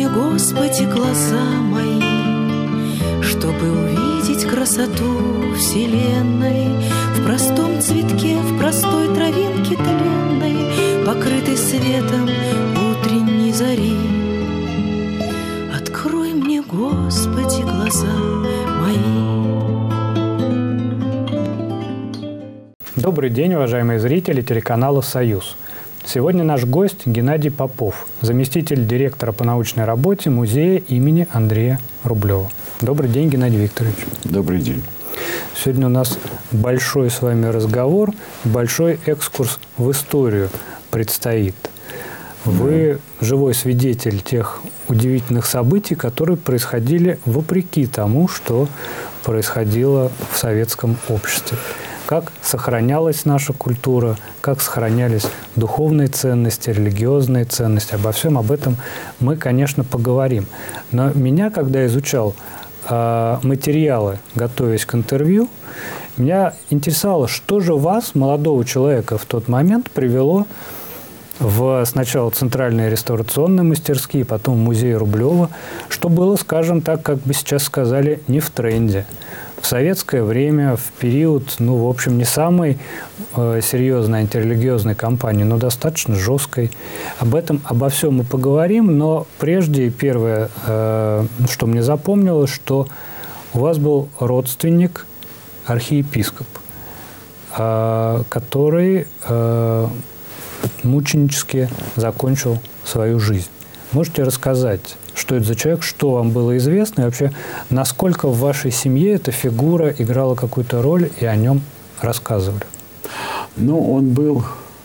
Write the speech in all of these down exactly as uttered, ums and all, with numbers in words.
Господи, глаза мои, чтобы увидеть красоту вселенной в простом цветке, в простой травинке тленной, покрытой светом утренней зари. Открой мне, Господи, глаза мои. Добрый день, уважаемые зрители телеканала «Союз». Сегодня наш гость Геннадий Попов, заместитель директора по научной работе музея имени Андрея Рублева. Добрый день, Геннадий Викторович. Добрый день. Сегодня у нас большой с вами разговор, большой экскурс в историю предстоит. Вы да. живой свидетель тех удивительных событий, которые происходили вопреки тому, что происходило в советском обществе. Как сохранялась наша культура, как сохранялись духовные ценности, религиозные ценности. Обо всем об этом мы, конечно, поговорим. Но меня, когда изучал э, материалы, готовясь к интервью, меня интересовало, что же вас, молодого человека, в тот момент привело в сначала центральные реставрационные мастерские, потом в музей Рублева, что было, скажем так, как бы сейчас сказали, не в тренде. В советское время, в период, ну, в общем, не самой э, серьезной антирелигиозной кампании, но достаточно жесткой. Об этом, обо всем мы поговорим, но прежде первое, э, что мне запомнилось, что у вас был родственник, архиепископ, э, который э, мученически закончил свою жизнь. Можете рассказать, что это за человек, что вам было известно, и вообще, насколько в вашей семье эта фигура играла какую-то роль, и о нем рассказывали? Ну, он был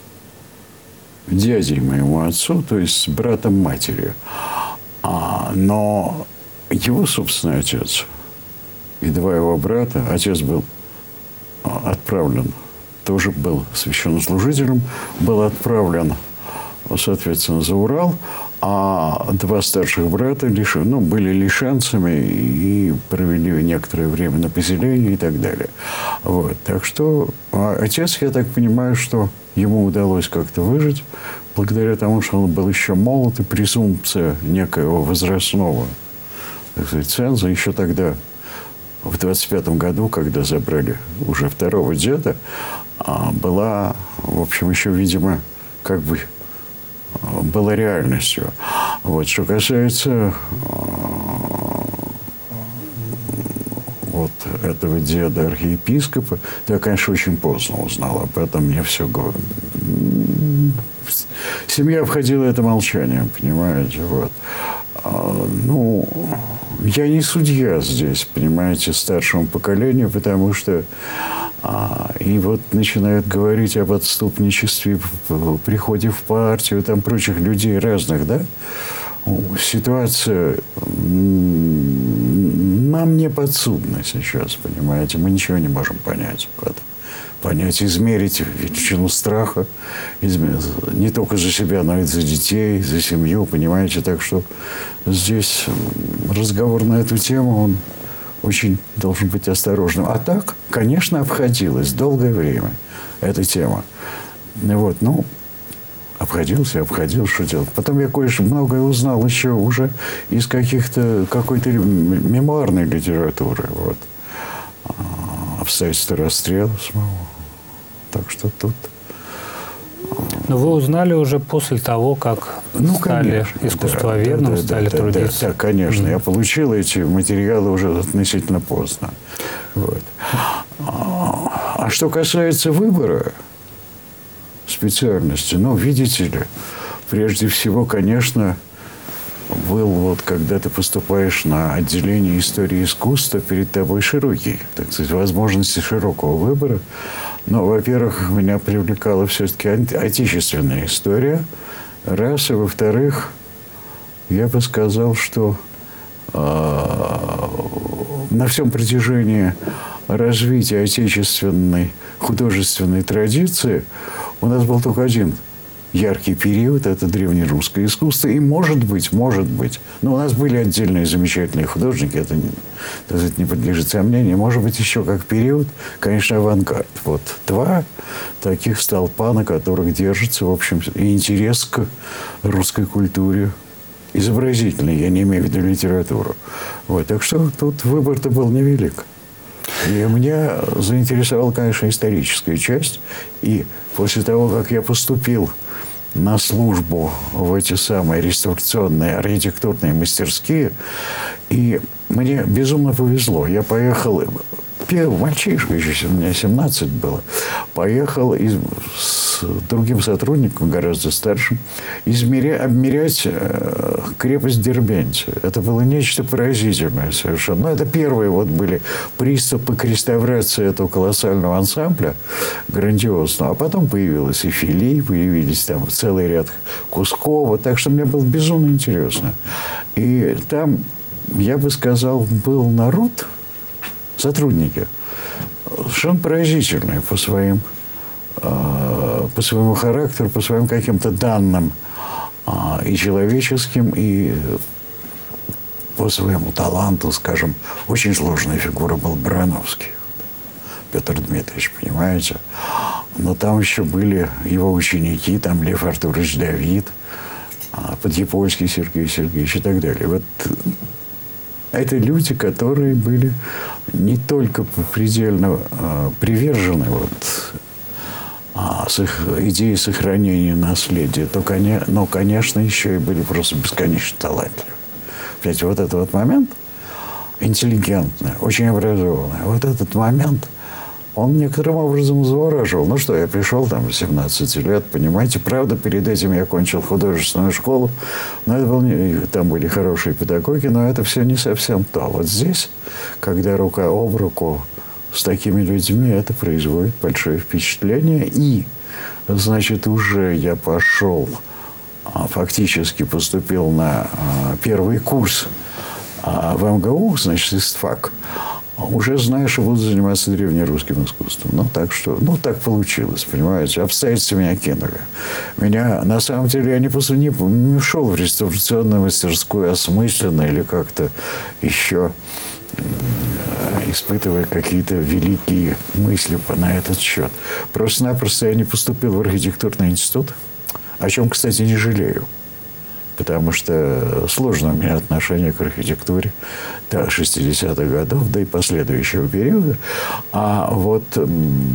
дядей моему отцу, то есть братом матери. А, но его собственный отец и два его брата, отец был отправлен, тоже был священнослужителем, был отправлен, соответственно, за Урал, а два старших брата лиш... ну, были лишенцами и провели некоторое время на поселении и так далее. Вот. Так что а отец, я так понимаю, что ему удалось как-то выжить, благодаря тому, что он был еще молод, и презумпция некоего возрастного, так сказать, ценза еще тогда, в двадцать пятом году, когда забрали уже второго деда, была, в общем, еще, видимо, как бы была реальностью. Вот. Что касается вот этого деда архиепископа, то я, конечно, очень поздно узнал об этом. Мне все говорит. Семья входила это молчанием, понимаете. Вот. Ну, я не судья здесь, понимаете, старшему поколению, потому что а, и вот начинают говорить об отступничестве, приходе в партию, там прочих людей разных, да? Ситуация нам не подсудна сейчас, понимаете, мы ничего не можем понять в этом. Понять, измерить величину страха, измерить, не только за себя, но и за детей, за семью, понимаете. Так что здесь разговор на эту тему, он очень должен быть осторожным. А так, конечно, обходилась долгое время эта тема. Вот, ну, обходился, обходил, что делать. Потом я кое-что многое узнал еще уже из каких-то, какой-то мемуарной литературы, вот. Обстоятельства расстрела самого. Так что тут... Но вы узнали уже после того, как ну, стали конечно, искусствоведом, да, да, стали да, трудиться? Да, да, конечно. Mm-hmm. Я получил эти материалы уже относительно поздно. Вот. А что касается выбора специальности, ну, видите ли, прежде всего, конечно, был вот, когда ты поступаешь на отделение истории искусства, перед тобой широкий, так сказать, возможности широкого выбора. Но, во-первых, меня привлекала все-таки отечественная история, раз, и, во-вторых, я бы сказал, что э, на всем протяжении развития отечественной художественной традиции у нас был только один яркий период, это древнерусское искусство. И может быть, может быть, но у нас были отдельные замечательные художники, это, так сказать, не подлежит сомнению. Может быть, еще как период, конечно, авангард. Вот два таких столпа, на которых держится, в общем, и интерес к русской культуре изобразительный, я не имею в виду литературу. Вот. Так что тут выбор-то был невелик. И меня заинтересовала, конечно, историческая часть. И после того, как я поступил на службу в эти самые реставрационные архитектурные мастерские, и мне безумно повезло. Я поехал, первый мальчишка, еще у меня семнадцать было, поехал из, с другим сотрудником, гораздо старшим, измеря, обмерять э, крепость Дербенти. Это было нечто поразительное совершенно. Но это первые вот были приступы к реставрации этого колоссального ансамбля, грандиозного. А потом появилась и Фили, появились там целый ряд Кускова. Так что мне было безумно интересно. И там, я бы сказал, был народ, сотрудники, совершенно поразительные по своим, э, по своему характеру, по своим каким-то данным э, и человеческим, и по своему таланту, скажем. Очень сложная фигура был Барановский, Петр Дмитриевич, понимаете? Но там еще были его ученики, там Лев Артурович Давид, э, Подъепольский Сергей Сергеевич и так далее. Вот это люди, которые были не только предельно э, привержены вот, а, с их идеей сохранения наследия, то, но, конечно, еще и были просто бесконечно талантливы. Понимаете, вот этот вот момент, интеллигентный, очень образованный, вот этот момент, он некоторым образом завораживал. Ну что, я пришел там с семнадцати лет, понимаете, правда, перед этим я окончил художественную школу, но это был не, там были хорошие педагоги, но это все не совсем то. Вот здесь, когда рука об руку с такими людьми, это производит большое впечатление. И, значит, уже я пошел, фактически поступил на первый курс в эм гэ у, значит, ИСТФАК. Уже знаю, что буду заниматься древнерусским искусством. Ну, так что, ну, так получилось, понимаете. Обстоятельства меня кинули. Меня, на самом деле, я не, после, не, не ушел в реставрационную мастерскую осмысленно или как-то еще э, испытывая какие-то великие мысли на этот счет. Просто-напросто я не поступил в архитектурный институт, о чем, кстати, не жалею. Потому что сложное у меня отношение к архитектуре шестидесятых годов, да и последующего периода. А вот э,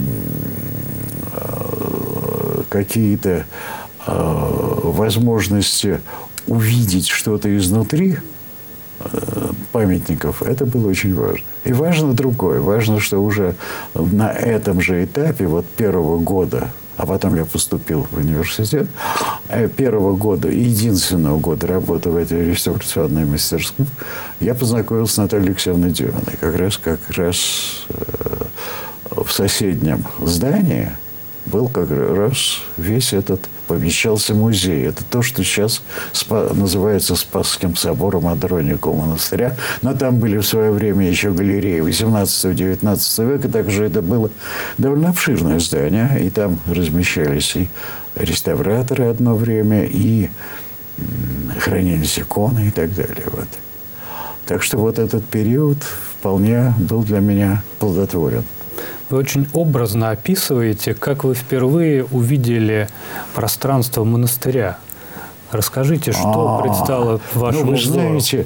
какие-то э, возможности увидеть что-то изнутри э, памятников, это было очень важно. И важно другое. Важно, что уже на этом же этапе, вот первого года, а потом я поступил в университет, первого года, единственного года работы в этой реставрационной мастерской, я познакомился с Натальей Алексеевной Деминой. Как раз, как раз э, в соседнем здании был как раз весь этот, помещался музей. Это то, что сейчас спа- называется Спасским собором Андроникова монастыря. Но там были в свое время еще галереи восемнадцатого-девятнадцатого века. Также это было довольно обширное здание. И там размещались и реставраторы одно время, и хранились иконы и так далее. Вот. Так что вот этот период вполне был для меня плодотворен. Вы очень образно описываете, как вы впервые увидели пространство монастыря. Расскажите, что А-а-а. предстало вашему Ну, вы взору? знаете,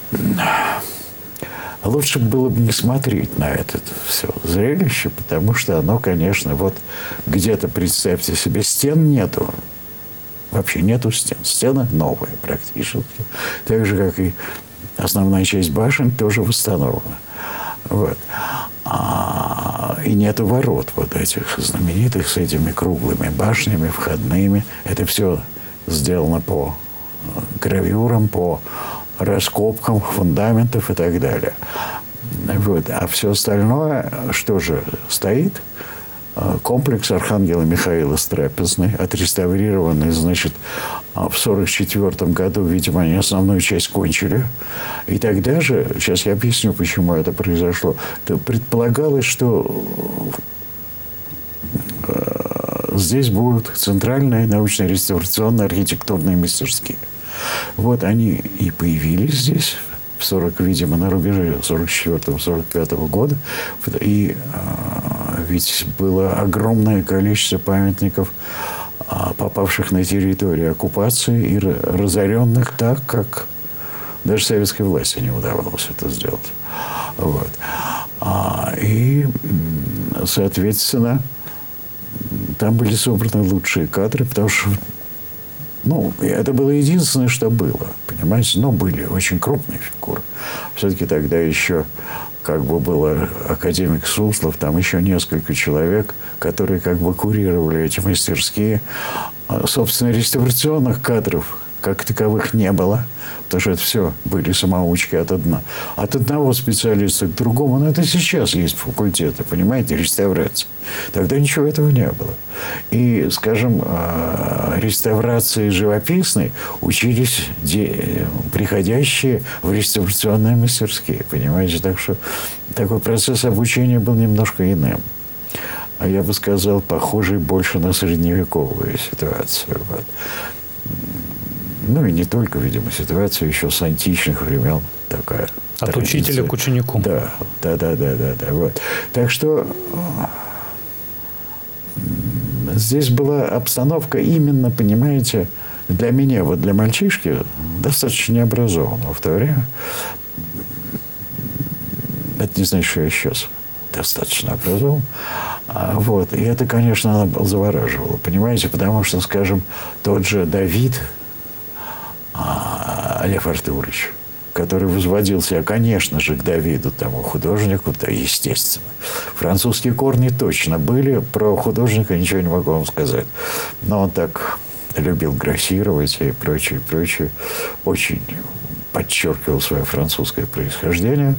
лучше было бы не смотреть на это все зрелище, потому что оно, конечно, вот где-то, представьте себе, стен нету. Вообще нету стен. Стены новые практически. Так же, как и основная часть башен тоже восстановлена. Вот. А, и нету ворот вот этих знаменитых с этими круглыми башнями, входными. Это все сделано по гравюрам, по раскопкам фундаментов и так далее. Вот. А все остальное, что же стоит? Комплекс Архангела Михаила с трапезной, отреставрированный, значит, в сорок четвёртом году, видимо, они основную часть кончили. И тогда же, сейчас я объясню, почему это произошло, то предполагалось, что здесь будут центральные научно-реставрационные архитектурные мастерские. Вот они и появились здесь в сорок, видимо, на рубеже сорок четвёртого — сорок пятого года. И а, ведь было огромное количество памятников попавших на территорию оккупации и разоренных так, как даже советской власти не удавалось это сделать. Вот. И, соответственно, там были собраны лучшие кадры, потому что ну, это было единственное, что было, понимаете? Но были очень крупные фигуры. Все-таки тогда еще как бы был академик Суслов, там еще несколько человек, которые как бы курировали эти мастерские. Собственно, реставрационных кадров как таковых не было, потому что это все были самоучки от одного, от одного специалиста к другому. Но это сейчас есть факультеты, понимаете, реставрации. Тогда ничего этого не было. И, скажем, реставрации живописной учились приходящие в реставрационные мастерские, понимаете. Так что такой процесс обучения был немножко иным. А я бы сказал, похожий больше на средневековую ситуацию. Вот. Ну, и не только, видимо, ситуация еще с античных времен такая. От традиция. учителя к ученику. Да, да, да, да, да, да. Вот. Так что здесь была обстановка именно, понимаете, для меня, вот для мальчишки, достаточно необразованного в то время. Это не значит, что я сейчас достаточно образован. Вот. И это, конечно, завораживало, понимаете, потому что, скажем, тот же Давид, Лев Артурович, который возводил себя, конечно же, к Давиду, тому художнику, да, естественно. Французские корни точно были. Про художника ничего не могу вам сказать. Но он так любил грассировать и прочее, прочее. Очень подчеркивал свое французское происхождение.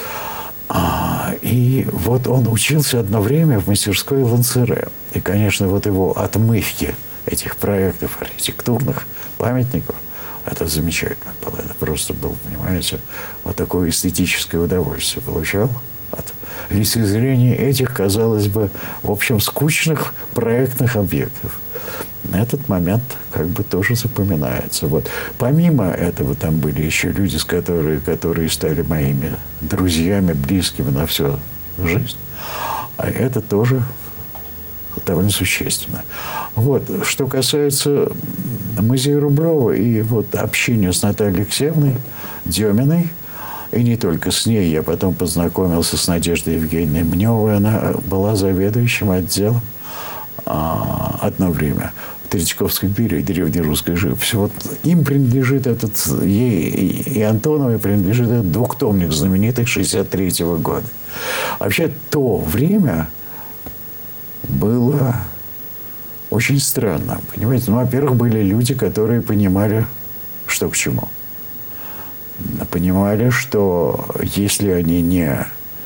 И вот он учился одно время в мастерской Лансере. И, конечно, вот его отмывки этих проектов архитектурных памятников, это замечательно было. Это просто было, понимаете, вот такое эстетическое удовольствие получал от лицезрения этих, казалось бы, в общем, скучных проектных объектов. Этот момент как бы тоже запоминается. Вот. Помимо этого, там были еще люди, с которые, которые стали моими друзьями, близкими на всю жизнь. А это тоже довольно существенно. Вот. Что касается музея Рублева и вот общения с Натальей Алексеевной Деминой, и не только с ней, я потом познакомился с Надеждой Евгеньевной Мневой, она была заведующим отделом а, одно время в Третьяковской империи древнерусской живописи. Вот им принадлежит этот, ей и Антоновой принадлежит этот двухтомник знаменитый шестьдесят третьего года. Вообще, то время было очень странно. Понимаете? Ну, во-первых, были люди, которые понимали, что к чему. Понимали, что если они не,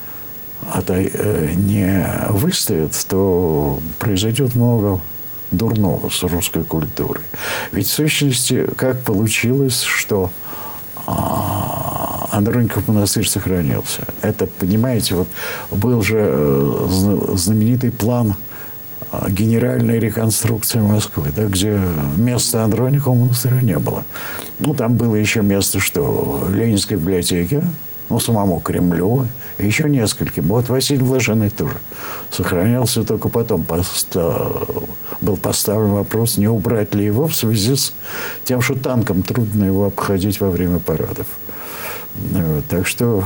не выстоят, то произойдет много дурного с русской культурой. Ведь в сущности, как получилось, что Андроников монастырь сохранился. Это, понимаете, вот был же знаменитый план генеральной реконструкции Москвы, да, где места Андроникова монастыря не было. Ну, там было еще место, что Ленинской библиотеке, ну, самому Кремлю, и еще нескольким. Вот Василий Блаженный тоже сохранялся, только потом постав... был поставлен вопрос, не убрать ли его в связи с тем, что танком трудно его обходить во время парадов. Вот, так что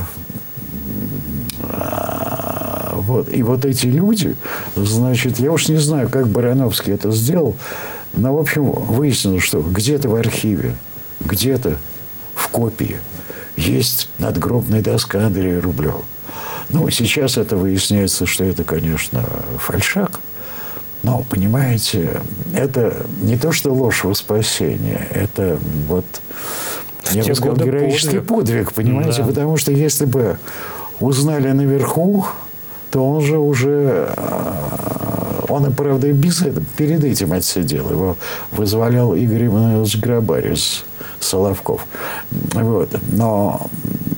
вот. И вот эти люди, значит, я уж не знаю, как Барановский это сделал, но, в общем, выяснилось, что где-то в архиве, где-то в копии есть надгробная доска Андрея Рублева. Ну, сейчас это выясняется, что это, конечно, фальшак. Но, понимаете, это не то, что ложь во спасение, это вот, я бы сказал, героический подвиг, подвиг понимаете, да. Потому что если бы узнали наверху, то он же уже, он и, правда, и без этого, перед этим отсидел. Его вызволял Игорь Иванович Грабарь из Соловков. Вот. Но,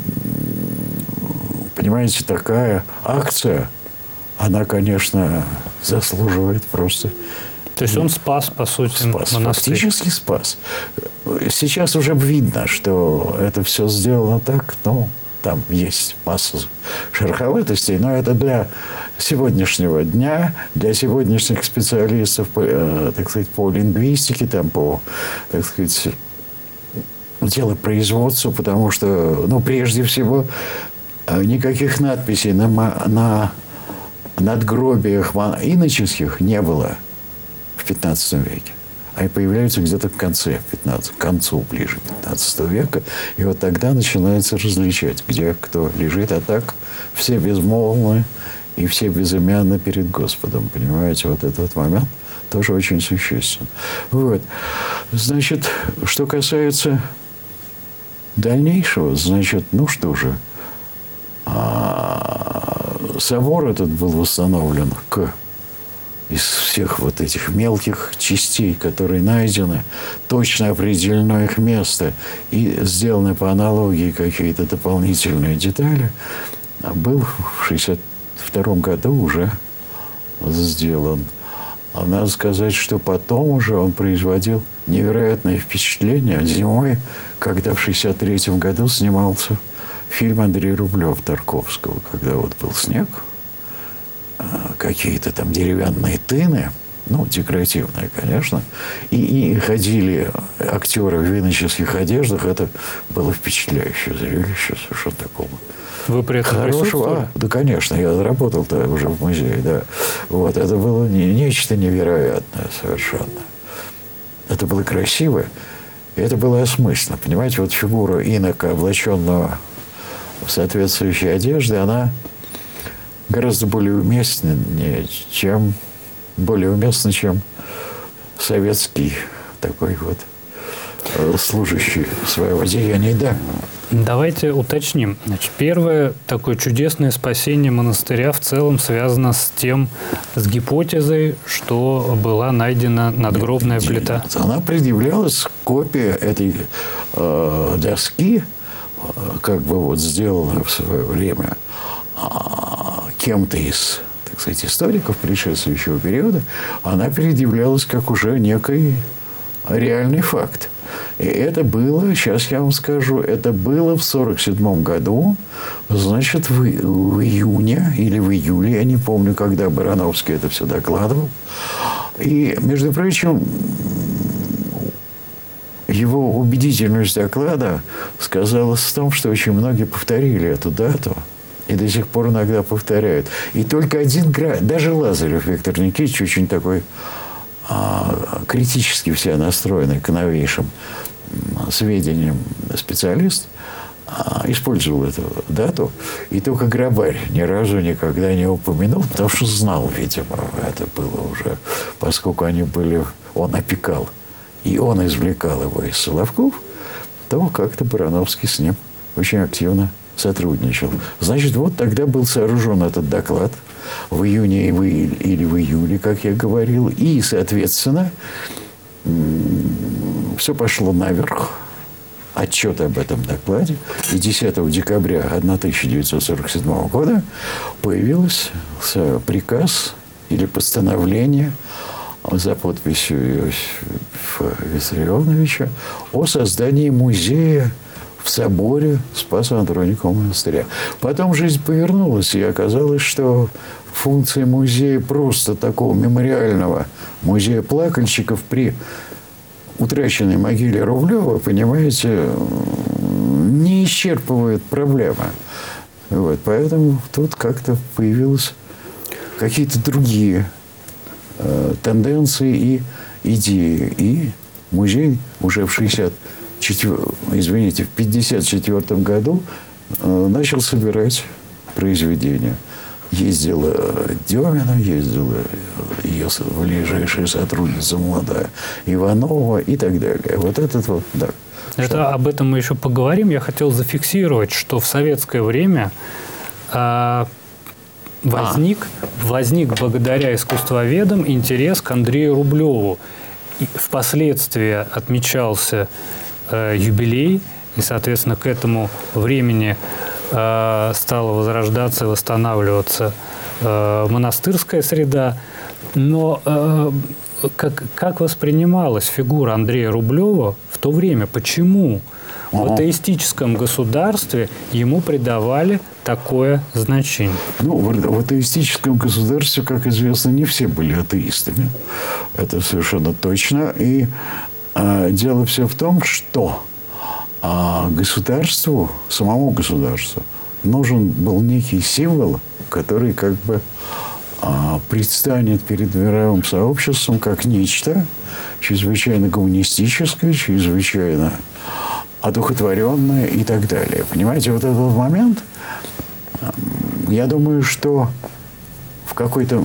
понимаете, такая акция, она, конечно, заслуживает просто... То есть он спас, по сути, спас, монастырь. Фактически спас. Сейчас уже видно, что это все сделано так, ну... Там есть масса шероховатостей, но это для сегодняшнего дня, для сегодняшних специалистов, по, так сказать, по лингвистике, там, по, так сказать, делопроизводству, потому что, ну, прежде всего, никаких надписей на, на надгробиях иноческих не было в пятнадцатом веке. Они появляются где-то в конце пятнадцатого, к концу ближе пятнадцатого века. И вот тогда начинается различать, где кто лежит. А так все безмолвны и все безымянны перед Господом. Понимаете, вот этот момент тоже очень существен. Вот. Значит, что касается дальнейшего, значит, ну что же, собор этот был восстановлен к из всех вот этих мелких частей, которые найдены, точно определено их место и сделаны по аналогии какие-то дополнительные детали, был в шестьдесят втором году уже сделан. А надо сказать, что потом уже он производил невероятное впечатление зимой, когда в шестьдесят третьем году снимался фильм Андрея Рублева Тарковского, когда вот был снег, какие-то там деревянные тыны, ну, декоративные, конечно, и, и ходили актеры в иноческих одеждах. Это было впечатляющее зрелище, совершенно такого. Вы при этом хорошего. А, да, конечно, я работал-то уже в музее, да. Вот, это было не, нечто невероятное совершенно. Это было красиво, и это было осмысленно. Понимаете, вот фигура инока, облаченного в соответствующей одежде, она гораздо более уместна, чем, более уместна, чем советский такой вот служащий своего деяния. Да. Давайте уточним. Значит, первое такое чудесное спасение монастыря в целом связано с тем, с гипотезой, что была найдена надгробная нет, плита. Нет, она предъявлялась, копия этой э, доски, э, как бы вот сделана в свое время кем-то из, так сказать, историков предшествующего периода, она предъявлялась как уже некий реальный факт. И это было, сейчас я вам скажу, это было в сорок седьмом году, значит, в, в июне или в июле, я не помню, когда Барановский это все докладывал. И, между прочим, его убедительность доклада сказалась в том, что очень многие повторили эту дату. И до сих пор иногда повторяют. И только один град, даже Лазарев Виктор Никитич, очень такой а, критически все настроенный к новейшим сведениям специалист, а, использовал эту дату. И только Грабарь ни разу никогда не упомянул, потому что знал, видимо, это было уже, поскольку они были, он опекал, и он извлекал его из Соловков, то как-то Барановский с ним очень активно сотрудничал. Значит, вот тогда был сооружен этот доклад в июне или в июле, как я говорил, и, соответственно, все пошло наверх. Отчет об этом докладе. И десятого декабря тысяча девятьсот сорок седьмого года появился приказ или постановление за подписью Иосифа Виссарионовича о создании музея в соборе Спасо-Андроникова монастыря. Потом жизнь повернулась, и оказалось, что функции музея просто такого мемориального музея плакальщиков при утраченной могиле Рублева, понимаете, не исчерпывает проблемы. Вот, поэтому тут как-то появились какие-то другие э, тенденции и идеи. И музей уже в шестьдесят четвёртом, извините, в пятьдесят четвёртом году э, начал собирать произведения. Ездила Демина, ездила ее ближайшая сотрудница молодая Иванова и так далее. Вот этот вот, да. Это что? Об этом мы еще поговорим. Я хотел зафиксировать, что в советское время э, возник, а. возник благодаря искусствоведам интерес к Андрею Рублеву. И впоследствии отмечался э, юбилей, и, соответственно, к этому времени э, стала возрождаться и восстанавливаться э, монастырская среда. Но э, как, как воспринималась фигура Андрея Рублева в то время? Почему в Ага. атеистическом государстве ему придавали такое значение? Ну, в, в атеистическом государстве, как известно, не все были атеистами. Это совершенно точно. И а, дело все в том, что а, государству, самому государству, нужен был некий символ, который как бы а, предстанет перед мировым сообществом как нечто чрезвычайно гуманистическое, чрезвычайно одухотворенное и так далее. Понимаете, вот этот момент, я думаю, что в какой-то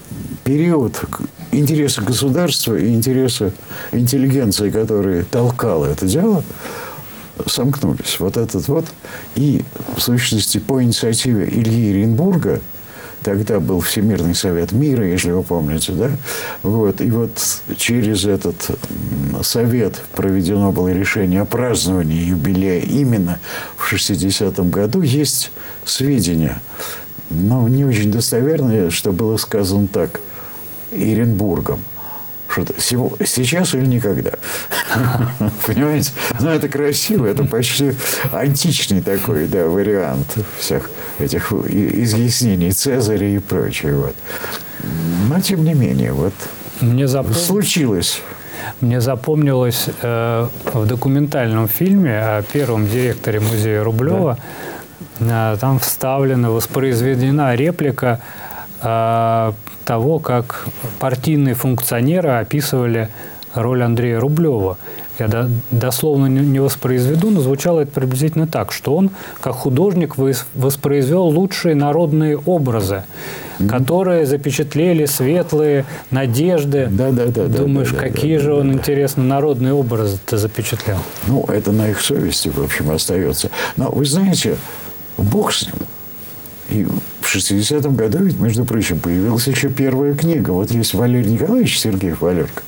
период интересы государства и интересы интеллигенции, которые толкала это дело, сомкнулись. Вот этот вот. И, в сущности, по инициативе Ильи Эренбурга, тогда был Всемирный совет мира, если вы помните, да? Вот. И вот через этот совет проведено было решение о праздновании юбилея именно в шестидесятом году. Есть сведения, но не очень достоверные, что было сказано так Эренбургом. Что-то сейчас или никогда. Понимаете? Ну, это красиво. Это почти античный такой, да, вариант всех этих изъяснений Цезаря и прочее. Вот. Но, тем не менее, вот Мне запом... случилось. Мне запомнилось э, в документальном фильме о первом директоре музея Рублева, да. э, там вставлена, воспроизведена реплика э, того, как партийные функционеры описывали роль Андрея Рублева. Я до, дословно не, не воспроизведу, но звучало это приблизительно так, что он, как художник, воспроизвел лучшие народные образы, mm-hmm. которые запечатлели светлые надежды. Да, да, да, Думаешь, да, да, какие да, же да, он, да. интересно, народные образы-то запечатлял? Ну, это на их совести, в общем, остается. Но вы знаете, бог с ним. И в шестидесятом году, ведь, между прочим, появилась еще первая книга. Вот есть Валерий Николаевич Сергеев Валерка,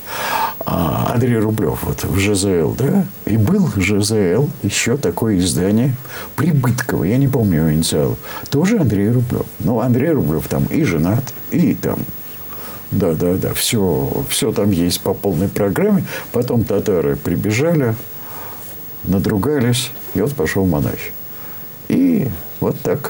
а Андрей Рублев вот, в ЖЗЛ, да? И был ЖЗЛ, еще такое издание, Прибытково, я не помню его инициалов, тоже Андрей Рублев. Ну, Андрей Рублев там и женат, и там, да-да-да, все, все там есть по полной программе. Потом татары прибежали, надругались, и вот пошел монахи. И вот так.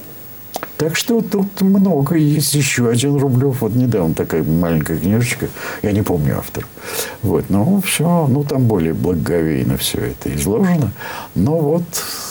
Так что тут много. Есть еще один Рублев. Вот недавно такая маленькая книжечка. Я не помню автора. Вот. Ну, все. Ну, там более благоговейно все это изложено. Но вот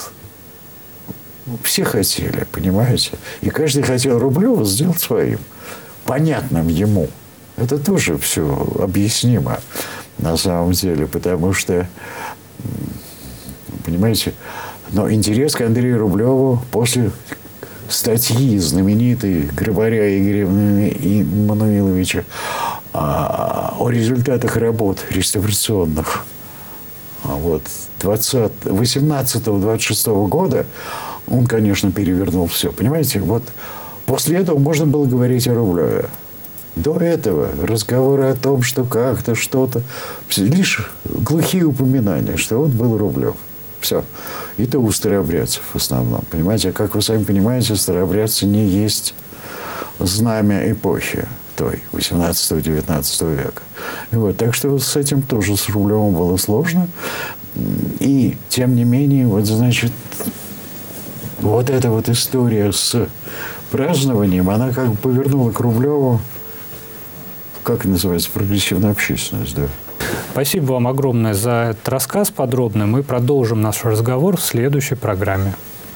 все хотели, понимаете? И каждый хотел Рублева сделать своим. Понятным ему. Это тоже все объяснимо на самом деле. Потому что, понимаете, но интерес к Андрею Рублеву после статьи знаменитой Грибаря Игоря Иммануиловича о результатах работ реставрационных вот, восемнадцатого-двадцать шестого года, он, конечно, перевернул все. Понимаете, вот после этого можно было говорить о Рублеве. До этого разговоры о том, что как-то, что-то, лишь глухие упоминания, что вот был Рублев. Все. И то у старообрядцев в основном. Понимаете, а как вы сами понимаете, старообрядцы не есть знамя эпохи той, восемнадцатого-девятнадцатого века. И вот. Так что с этим тоже с Рублевым было сложно. И, тем не менее, вот, значит, вот эта вот история с празднованием, она как бы повернула к Рублеву, как называется, прогрессивная общественность, да. Спасибо вам огромное за этот рассказ подробный. Мы продолжим наш разговор в следующей программе.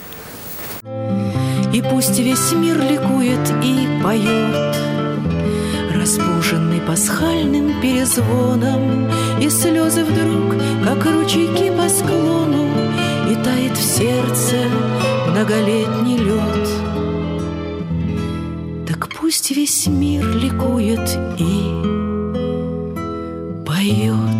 И пусть весь мир ликует и поет, разбуженный пасхальным перезвоном, и слезы вдруг, как ручейки по склону, и тает в сердце многолетний лед. Так пусть весь мир ликует и поет.